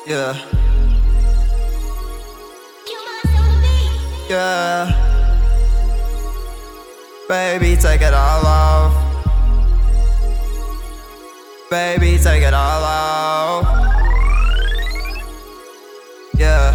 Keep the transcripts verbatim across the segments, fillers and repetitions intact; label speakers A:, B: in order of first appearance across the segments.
A: Yeah. Yeah. Baby, take it all off. Baby, take it all off. Yeah.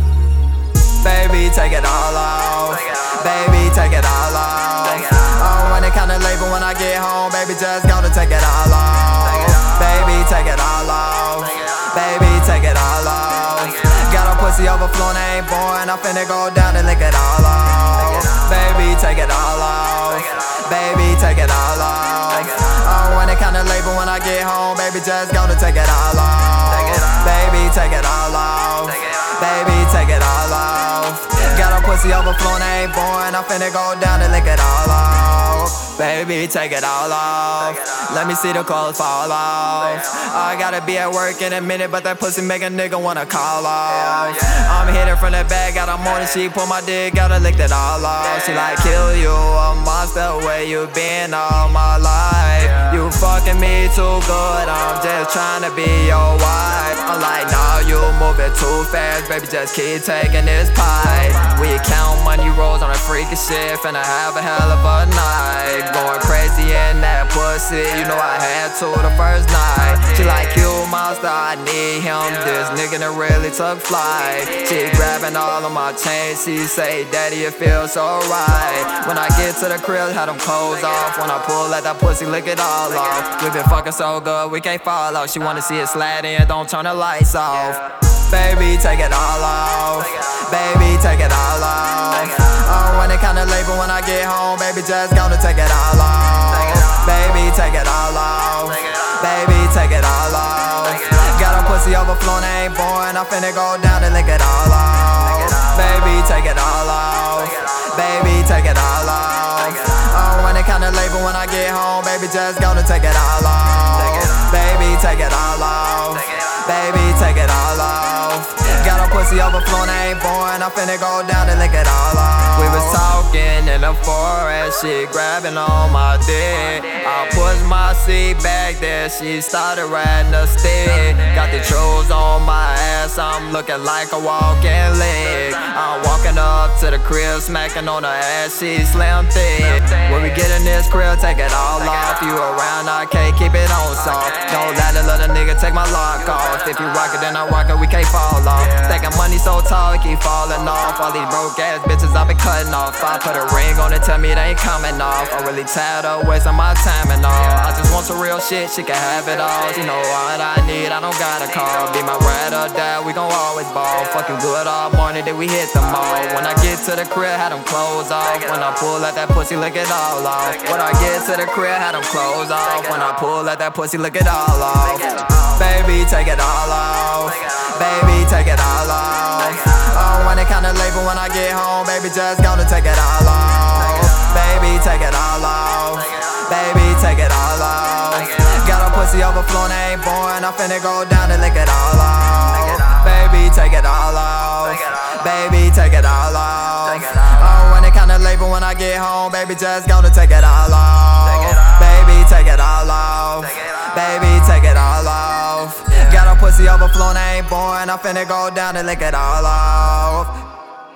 A: Baby, take it all off. Baby, take it all off. I don't want it kinda late, but when I get home, baby, just gonna take it all off. Baby, take it all off. Baby, take it all off. Got a pussy overflowing, I ain't born. I'm finna go down and lick it all off. Baby, take it all off. Baby, take it all off. I don't want it kinda late, but when I get home, baby, just gonna take it all off. Baby, take it all off. Baby, take it all off. Got a pussy overflowing, I ain't born. I'm finna go down and lick it all off. Baby, take it all off. Let me see the clothes fall off. I gotta be at work in a minute, but that pussy make a nigga wanna call off. I'm hitting from the back, got a morning, she pull my dick, gotta lick that all off. She like, kill you, a monster, where you been all my life? You fucking me too good, I'm just trying to be your wife. I'm like, nah, you moving too fast, baby, just keep taking this pie. We count money rolls on a freaky shit, finna have a hell of a night. Going crazy in that pussy, you know I had to the first night. She like, you monster, I need him, this nigga done really took flight. She grabbing all of my chains, she say, daddy, it feels so right. When I get to the crib, had them clothes off. When I pull at that pussy, lick it all off. We been fucking so good, we can't fall off. She wanna see it slide in, don't turn the lights off. Baby, take it all off. Baby, take it all off. I don't want it kinda late, but when I get home, baby, just gonna take it all off. Baby, take it all off. Baby, take it all off. Got a pussy overflowing, I ain't born. I'm finna go down and lick it all off. Baby, take it all off. Baby, take it all off. I don't want it kinda late, but when I get home, baby, just gonna take it all off. Baby, take it all off. Baby, take it all off. Got a pussy overflowing, I ain't born. I'm finna go down and lick it all off. We was talking in the forest, she grabbing on my dick. I pushed my seat back there, she started riding the stick. Got the trolls on my ass, I'm looking like a walking lick. I'm walking up to the crib, smacking on her ass, she slim thick. When we get in this crib, take it all off. You around, I can't keep it on soft. Don't let a little nigga take my lock off. If you rock it, then I rock it, we can't fall off. Thinking money so tall, it keep falling off. All these broke ass bitches I been cutting off. I put a ring on it, tell me it ain't coming off. I'm really tired of wasting my time and all. I just want some real shit, she can have it all. She know what I need, I don't gotta call. Be my ride or die, we gon' always ball. Fucking good all morning, then we hit the mall. When I get to the crib, had them clothes off. When I pull at that pussy, lick it all off. When I get to the crib, had them clothes off. When I pull at that pussy, lick it all off. Baby, take it all off. Baby, take it all off. I don't want it kinda late, but when I get home, baby, just gonna take it all off. Baby, take it all off. Baby, take it all off. Got a pussy overflowing, I ain't born. I'm finna go down and lick it all off. Baby, take it all off. Baby, take it all off. I don't want it kinda late, but when I get home, baby, just gonna take it all off. Baby, take it all off. Baby, take it all off. Got a pussy overflowing, I ain't born. I'm finna go down and lick it all off.